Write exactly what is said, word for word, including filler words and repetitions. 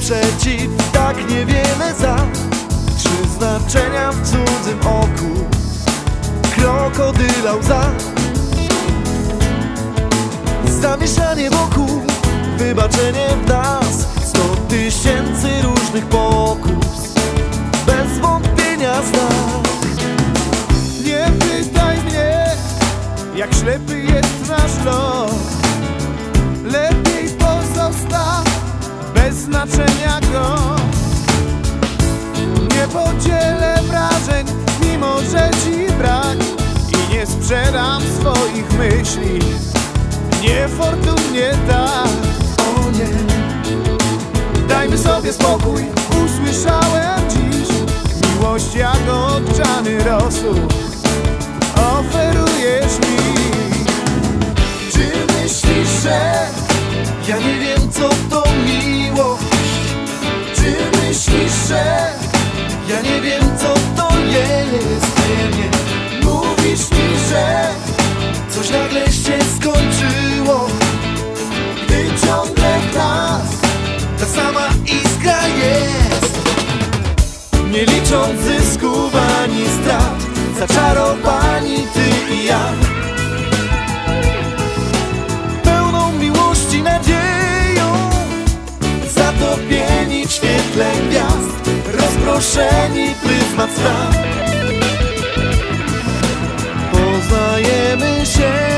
przeciw, tak niewiele za. Trzy znaczenia w cudzym oku, krokodyla łza. Zamieszanie wokół, wybaczenie w nas. Sto tysięcy różnych pokus, bez wątpienia znak. Nie pytaj mnie, jak ślepy jest nasz los. Lepiej pozostaw bez znaczenia go. Nie podzielę wrażeń, mimo że ci brak, i nie sprzedam swoich myśli niefortunnie tak. O nie, dajmy sobie spokój, usłyszałem dziś. Miłość jak odgrzany rosół oferujesz mi. czy myślisz, że ja nie wiem, co to miłość? Czy myślisz, że ja nie wiem, co to jest? Nie, nie. Mówisz mi, że coś nagle się skończyło, gdy ciągle w nas ta sama iskra jest. Nie licząc zysków ani strat, zaczarowani ty i ja, pełną miłości, nadzieją, zatopieni w świetle gwiazd, rozproszeni pryzmat spraw. Poznajemy się